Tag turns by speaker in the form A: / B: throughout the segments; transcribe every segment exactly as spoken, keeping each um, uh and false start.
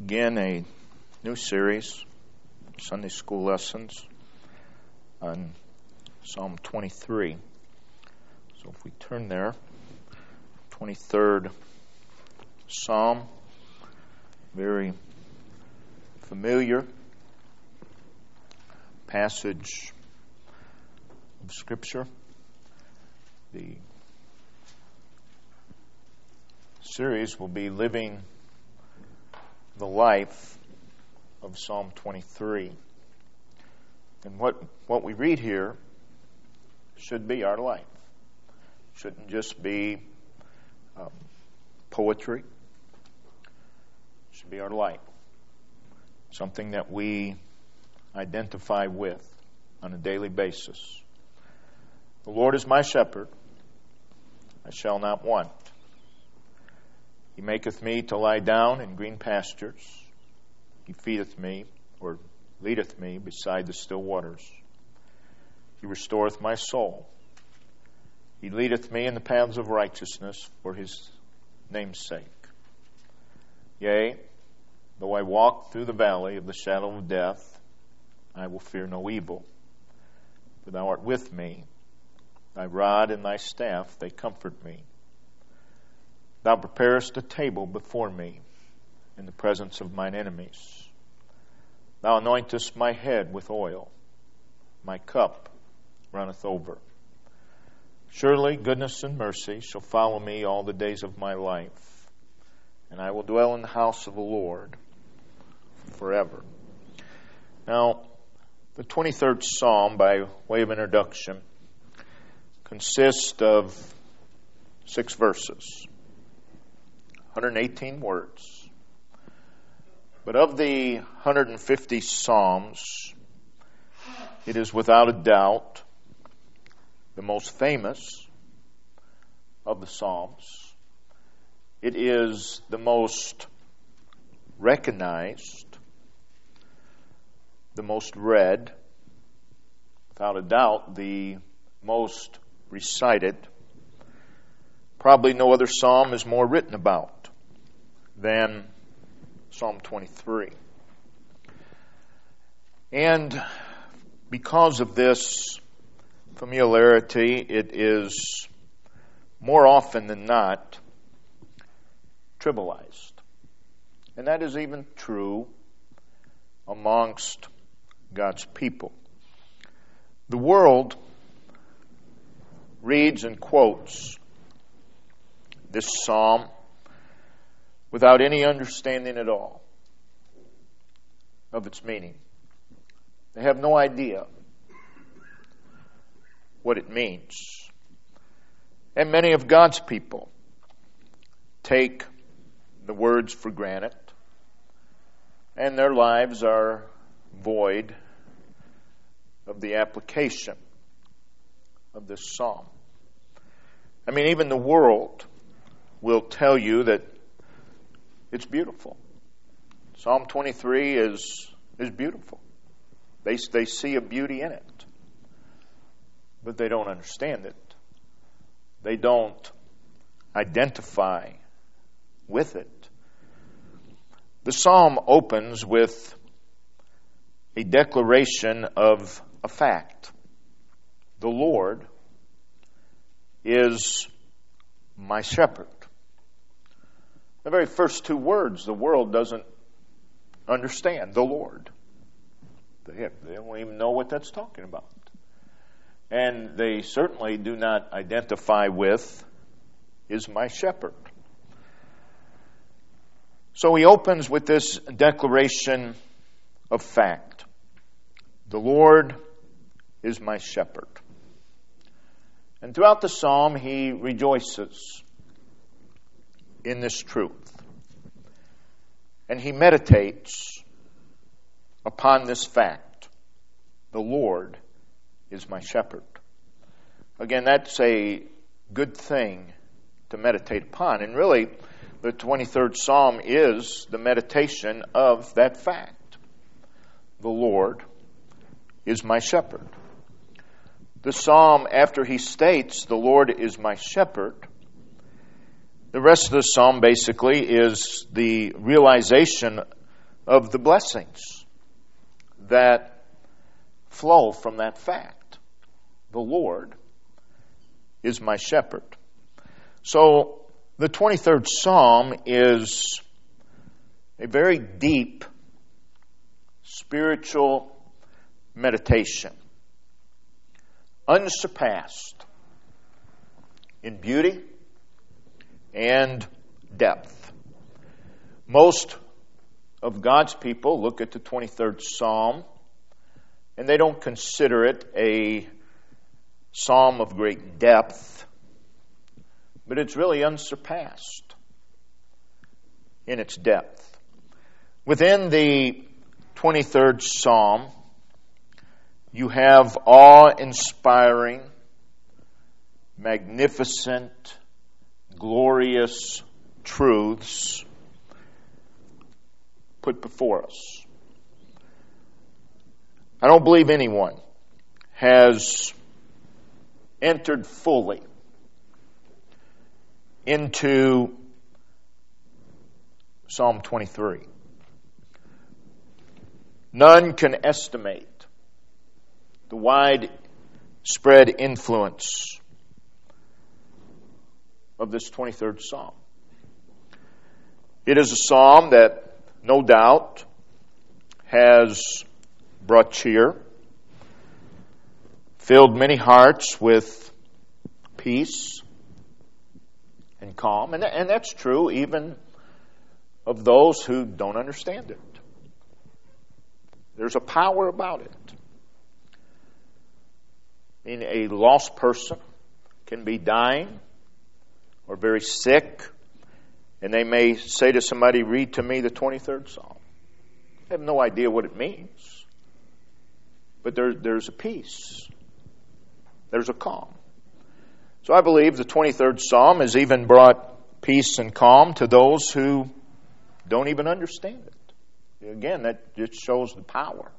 A: begin a new series, Sunday school lessons, on Psalm twenty-three. So if we turn there, twenty-third Psalm, very familiar passage of Scripture. The series will be Living the Life of Psalm twenty-three. And what, what we read here should be our life. Shouldn't just be um, poetry. Should be our life. Something that we identify with on a daily basis. The Lord is my shepherd, I shall not want. He maketh me to lie down in green pastures. He feedeth me, or leadeth me beside the still waters. He restoreth my soul. He leadeth me in the paths of righteousness for his name's sake. Yea, though I walk through the valley of the shadow of death, I will fear no evil. For thou art with me. Thy rod and thy staff, they comfort me. Thou preparest a table before me in the presence of mine enemies. Thou anointest my head with oil. My cup runneth over. Surely goodness and mercy shall follow me all the days of my life, and I will dwell in the house of the Lord forever. Now, the twenty-third Psalm, by way of introduction, consists of six verses. one hundred eighteen words. But of the one hundred fifty Psalms, it is without a doubt the most famous of the Psalms. It is the most recognized, the most read, without a doubt the most recited. Probably no other psalm is more written about than Psalm twenty-three. And because of this familiarity, it is more often than not trivialized. And that is even true amongst God's people. The world reads and quotes this psalm without any understanding at all of its meaning. They have no idea what it means. And many of God's people take the words for granted, and their lives are void of the application of this psalm. I mean, even the world will tell you that it's beautiful. Psalm twenty-three is is beautiful. They they see a beauty in it, but they don't understand it. They don't identify with it. The psalm opens with a declaration of a fact. The Lord is my shepherd. The very first two words the world doesn't understand. The Lord. They, have, they don't even know what that's talking about. And they certainly do not identify with is my shepherd. So he opens with this declaration of fact. The Lord is my shepherd. And throughout the psalm, he rejoices in this truth. And he meditates upon this fact. The Lord is my shepherd. Again, that's a good thing to meditate upon. And really, the twenty-third Psalm is the meditation of that fact. The Lord is my shepherd. The psalm, after he states, the Lord is my shepherd, the rest of the psalm basically is the realization of the blessings that flow from that fact. The Lord is my shepherd. So the twenty-third Psalm is a very deep spiritual meditation, unsurpassed in beauty and depth. Most of God's people look at the twenty-third Psalm and they don't consider it a psalm of great depth, but it's really unsurpassed in its depth. Within the twenty-third Psalm, you have awe-inspiring, magnificent, glorious truths put before us. I don't believe anyone has entered fully into Psalm twenty-three. None can estimate the widespread influence of this twenty-third Psalm. It is a psalm that, no doubt, has brought cheer, filled many hearts with peace and calm. And, and that's true even of those who don't understand it. There's a power about it. I mean, a lost person can be dying or very sick, and they may say to somebody, read to me the twenty-third Psalm. They have no idea what it means. But there, there's a peace. There's a calm. So I believe the twenty-third Psalm has even brought peace and calm to those who don't even understand it. Again, that just shows the power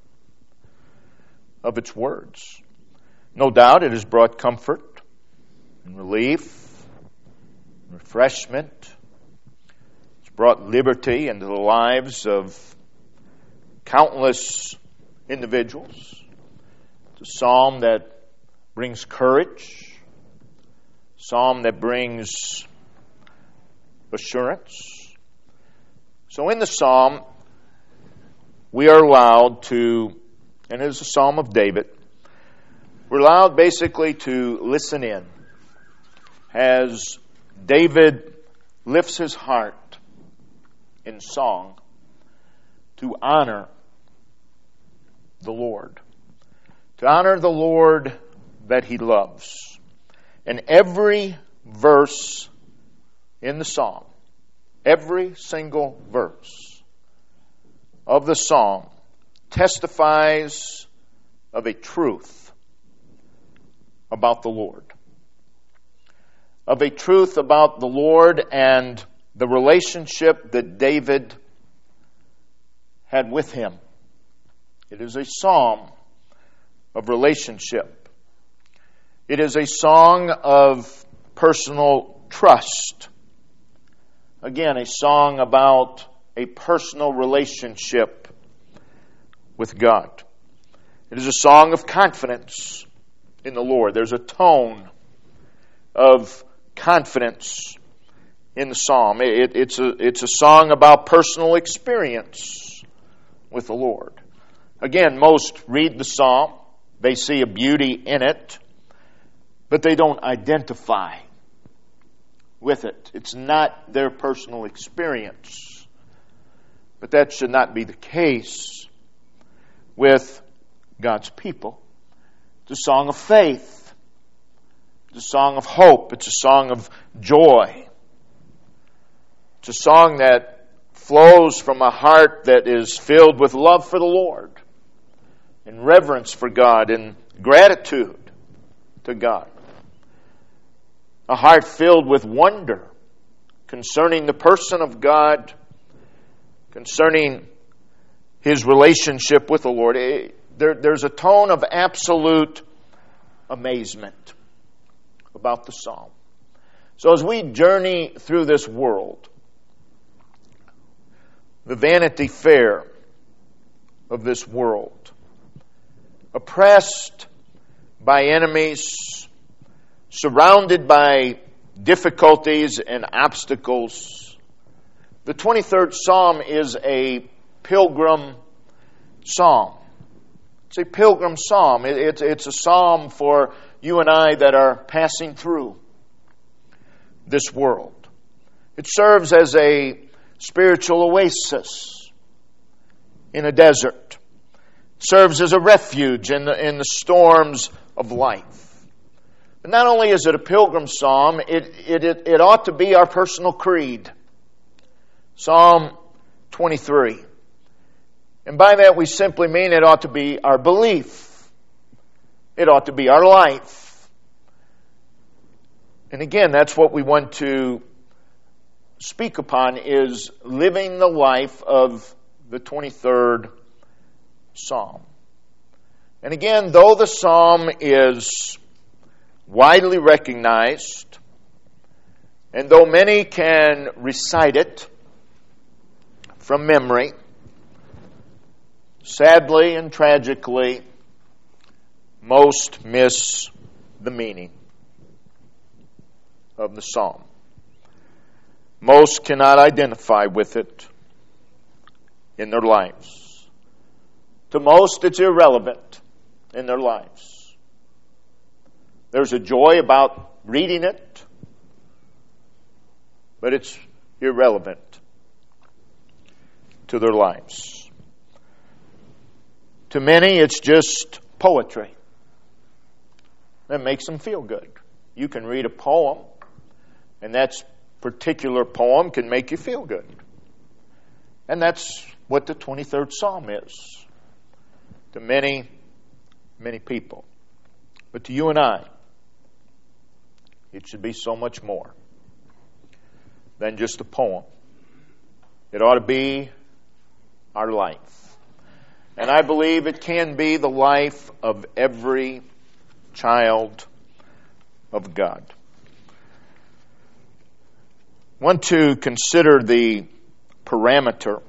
A: of its words. No doubt it has brought comfort and relief, refreshment. It's brought liberty into the lives of countless individuals. It's a psalm that brings courage, a psalm that brings assurance. So in the psalm, we are allowed to, and it is a psalm of David, we're allowed basically to listen in as David lifts his heart in song to honor the Lord. To honor the Lord that he loves. And every verse in the psalm, every single verse of the psalm testifies of a truth about the Lord. Of a truth about the Lord and the relationship that David had with him. It is a psalm of relationship. It is a song of personal trust. Again, a song about a personal relationship with God. It is a song of confidence in the Lord. There's a tone of confidence in the psalm. It, it's a it's a song about personal experience with the Lord. Again, most read the psalm. They see a beauty in it, but they don't identify with it. It's not their personal experience. But that should not be the case with God's people. It's a song of faith. It's a song of hope. It's a song of joy. It's a song that flows from a heart that is filled with love for the Lord and reverence for God and gratitude to God. A heart filled with wonder concerning the person of God, concerning his relationship with the Lord. There, there's a tone of absolute amazement about the psalm. So as we journey through this world, the Vanity Fair of this world, oppressed by enemies, surrounded by difficulties and obstacles. The twenty-third Psalm is a pilgrim psalm. It's a pilgrim psalm. It, it's, it's a psalm for you and I that are passing through this world. It serves as a spiritual oasis in a desert. It serves as a refuge in the, in the storms of life. But not only is it a pilgrim psalm, it, it, it, it ought to be our personal creed. Psalm twenty-three. And by that we simply mean it ought to be our belief. It ought to be our life. And again, that's what we want to speak upon, is living the life of the twenty-third Psalm. And again, though the Psalm is widely recognized, and though many can recite it from memory, sadly and tragically, most miss the meaning of the psalm. Most cannot identify with it in their lives. To most, it's irrelevant in their lives. There's a joy about reading it, but it's irrelevant to their lives. To many, it's just poetry that makes them feel good. You can read a poem, and that particular poem can make you feel good. And that's what the twenty-third Psalm is to many, many people. But to you and I, it should be so much more than just a poem. It ought to be our life. And I believe it can be the life of every child of God. I want to consider the parameter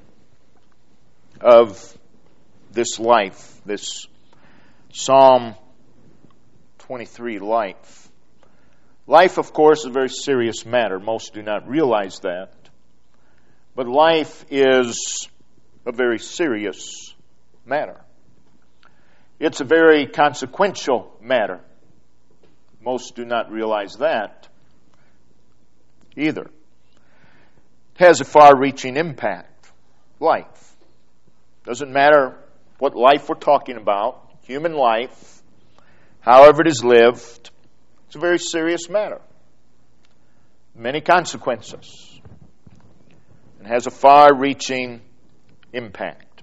A: of this life, this Psalm twenty-three life. Life, of course, is a very serious matter. Most do not realize that. But life is a very serious matter. It's a very consequential matter. Most do not realize that either. It has a far-reaching impact. Life. Doesn't matter what life we're talking about, human life, however it is lived, it's a very serious matter. Many consequences. It has a far-reaching impact.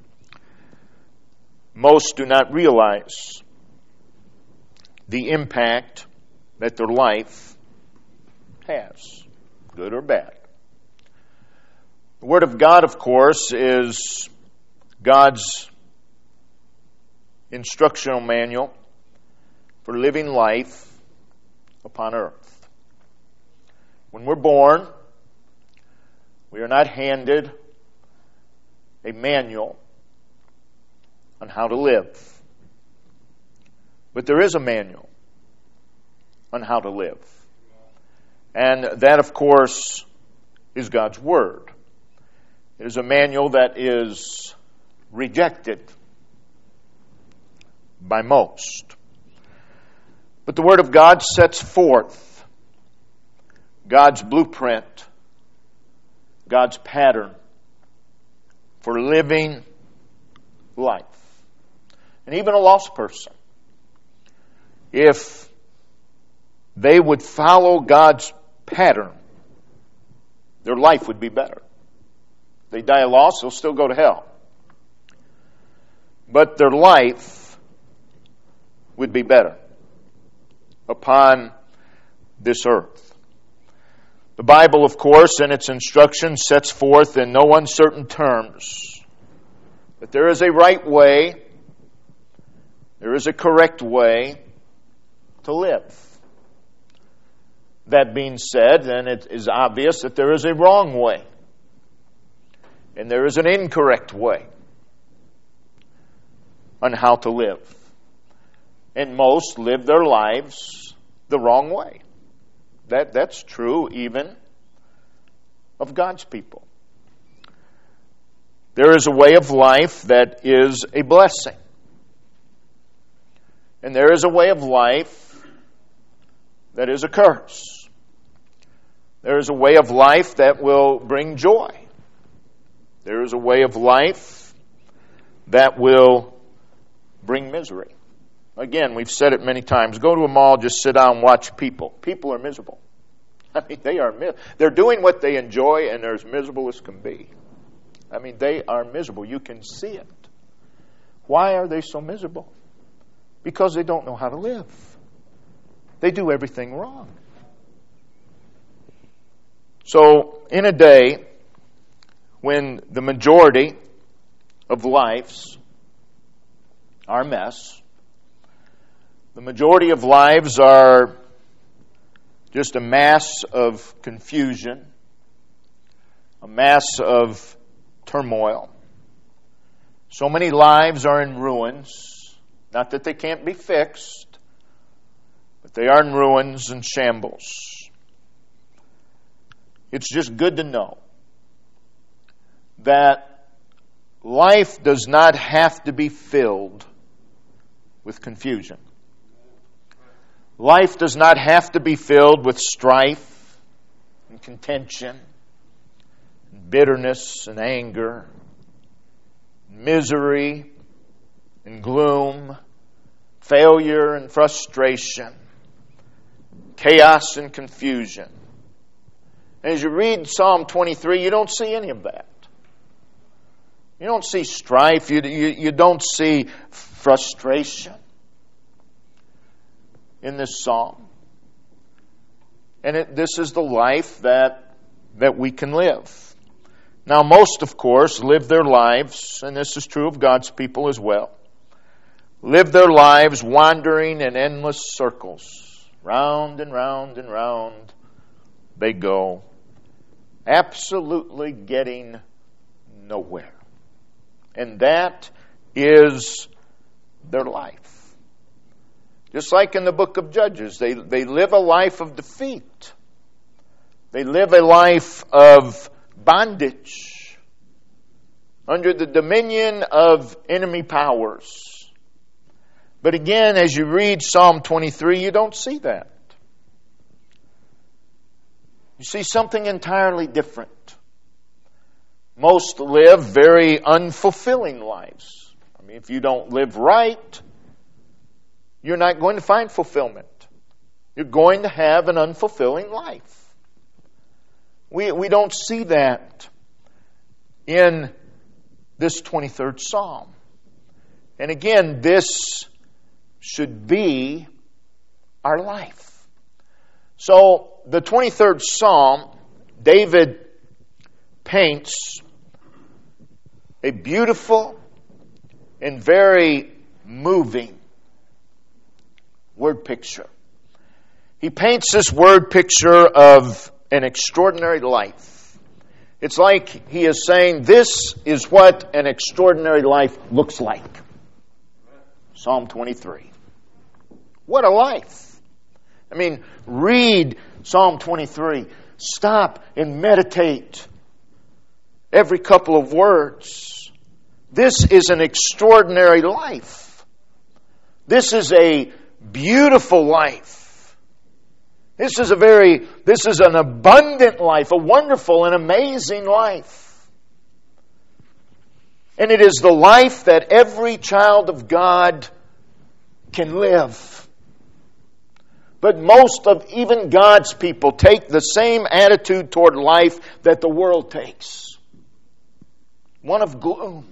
A: Most do not realize the impact that their life has, good or bad. The Word of God, of course, is God's instructional manual for living life upon earth. When we're born, we are not handed a manual on how to live. But there is a manual on how to live. And that, of course, is God's Word. It is a manual that is rejected by most. But the Word of God sets forth God's blueprint, God's pattern for living life. And even a lost person, if they would follow God's pattern, their life would be better. If they die lost, they'll still go to hell. But their life would be better upon this earth. The Bible, of course, in its instruction, sets forth in no uncertain terms that there is a right way, there is a correct way to live. That being said, then it is obvious that there is a wrong way, and there is an incorrect way on how to live. And most live their lives the wrong way. That, that's true even of God's people. There is a way of life that is a blessing. And there is a way of life that is a curse. There is a way of life that will bring joy. There is a way of life that will bring misery. Again, we've said it many times. Go to a mall, just sit down and watch people. People are miserable. I mean, they are they're doing what they enjoy, and they're as miserable as can be. I mean, they are miserable. You can see it. Why are they so miserable? Because they don't know how to live. They do everything wrong. So, in a day when the majority of lives are a mess, the majority of lives are just a mass of confusion, a mass of turmoil. So many lives are in ruins. Not that they can't be fixed, but they are in ruins and shambles. It's just good to know that life does not have to be filled with confusion. Life does not have to be filled with strife and contention, and bitterness and anger, misery and gloom, failure and frustration, chaos and confusion. And as you read Psalm twenty-three, you don't see any of that. You don't see strife. You, you, you don't see frustration in this psalm. And it, this is the life that, that we can live. Now, most, of course, live their lives, and this is true of God's people as well, live their lives wandering in endless circles. Round and round and round they go, absolutely getting nowhere. And that is their life. Just like in the book of Judges, they, they live a life of defeat. They live a life of bondage under the dominion of enemy powers. But again, as you read Psalm twenty-three, you don't see that. You see something entirely different. Most live very unfulfilling lives. I mean, if you don't live right, you're not going to find fulfillment. You're going to have an unfulfilling life. We, we don't see that in this twenty-third Psalm. And again, this should be our life. So, the twenty-third Psalm, David paints a beautiful and very moving word picture. He paints this word picture of an extraordinary life. It's like he is saying, this is what an extraordinary life looks like. Psalm twenty-three. What a life. I mean, read Psalm twenty-three. Stop and meditate every couple of words. This is an extraordinary life. This is a beautiful life. This is a very, this is an abundant life, a wonderful and amazing life. And it is the life that every child of God can live. But most of even God's people take the same attitude toward life that the world takes. One of gloom.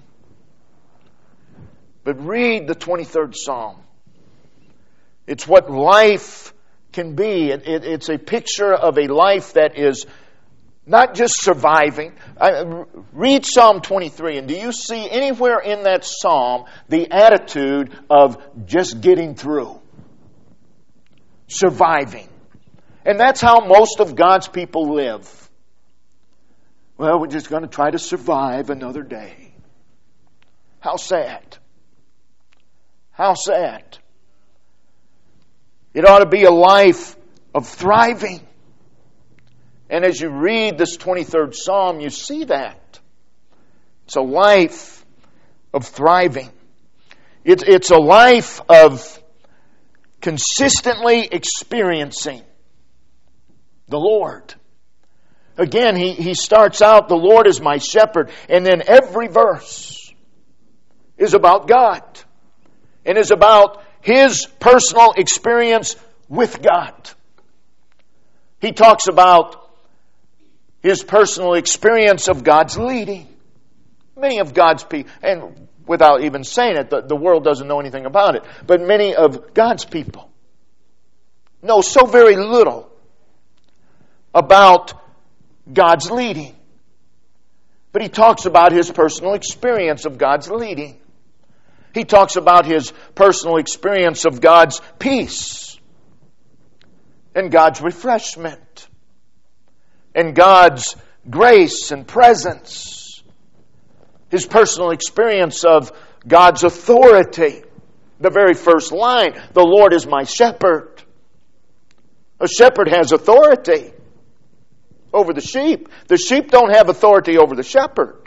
A: But read the twenty-third Psalm. It's what life can be. It, it, it's a picture of a life that is not just surviving. I, read Psalm twenty-three, and do you see anywhere in that psalm the attitude of just getting through? Surviving. And that's how most of God's people live. Well, we're just going to try to survive another day. How sad. How sad. It ought to be a life of thriving. And as you read this twenty-third Psalm, you see that. It's a life of thriving. It's, it's a life of consistently experiencing the Lord. Again, he, he starts out, the Lord is my shepherd, and then every verse is about God and is about his personal experience with God. He talks about his personal experience of God's leading. Many of God's people, and without even saying it, the, the world doesn't know anything about it, but many of God's people know so very little about God's leading. But he talks about his personal experience of God's leading. He talks about his personal experience of God's peace and God's refreshment and God's grace and presence. His personal experience of God's authority. The very first line, the Lord is my shepherd. A shepherd has authority over the sheep. The sheep don't have authority over the shepherd.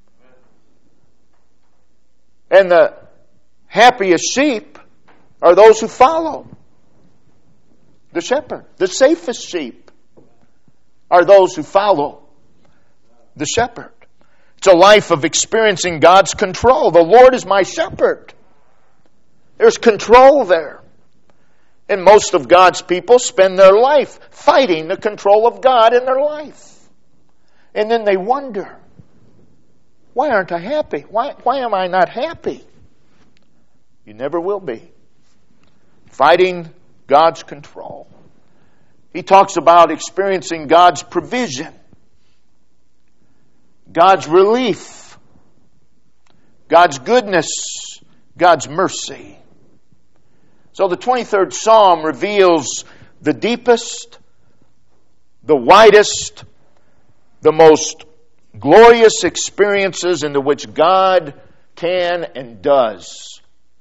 A: And the happiest sheep are those who follow the shepherd. The safest sheep are those who follow the shepherd. It's a life of experiencing God's control. The Lord is my shepherd. There's control there. And most of God's people spend their life fighting the control of God in their life. And then they wonder, why aren't I happy? Why, why am I not happy? You never will be. Fighting God's control. He talks about experiencing God's provision, God's relief, God's goodness, God's mercy. So the twenty-third Psalm reveals the deepest, the widest, the most glorious experiences into which God can and does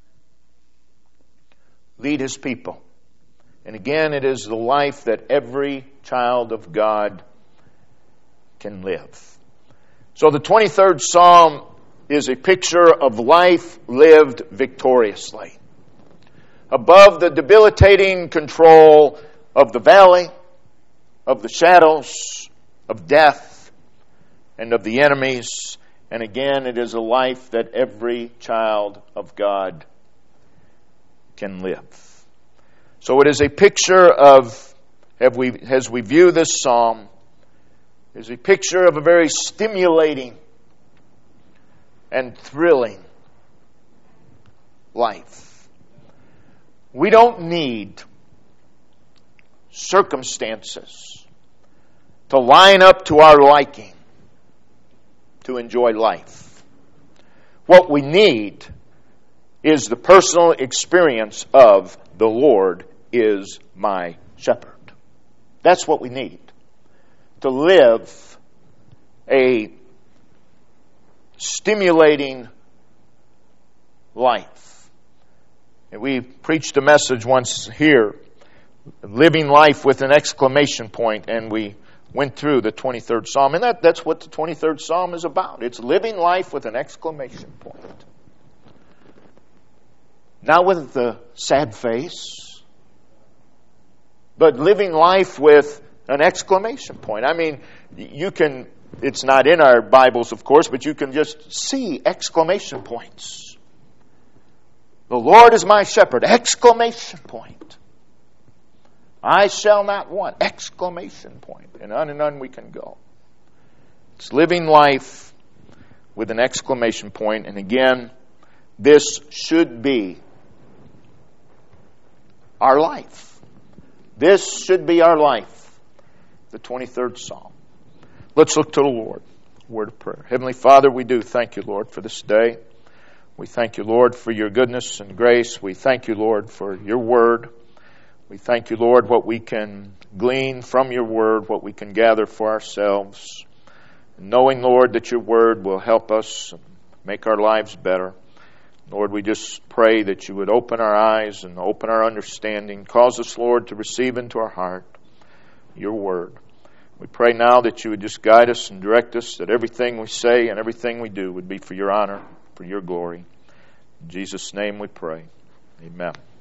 A: lead his people. And again, it is the life that every child of God can live. So the twenty-third Psalm is a picture of life lived victoriously. Above the debilitating control of the valley, of the shadows, of death, and of the enemies. And again, it is a life that every child of God can live. So it is a picture of, as we, as we view this psalm, is a picture of a very stimulating and thrilling life. We don't need circumstances to line up to our liking to enjoy life. What we need is the personal experience of the Lord is my shepherd. That's what we need to live a stimulating life. And we preached a message once here, living life with an exclamation point, and we went through the twenty-third Psalm. And that, that's what the twenty-third Psalm is about. It's living life with an exclamation point. Not with the sad face, but living life with an exclamation point. I mean, you can, it's not in our Bibles, of course, but you can just see exclamation points. The Lord is my shepherd, exclamation point. I shall not want, exclamation point. And on and on we can go. It's living life with an exclamation point. And again, this should be our life. This should be our life. The twenty-third Psalm. Let's look to the Lord. Word of prayer. Heavenly Father, we do thank you, Lord, for this day. We thank you, Lord, for your goodness and grace. We thank you, Lord, for your word. We thank you, Lord, what we can glean from your word, what we can gather for ourselves. Knowing, Lord, that your word will help us make our lives better. Lord, we just pray that you would open our eyes and open our understanding. Cause us, Lord, to receive into our heart your word. We pray now that you would just guide us and direct us, that everything we say and everything we do would be for your honor, for your glory. In Jesus' name we pray. Amen.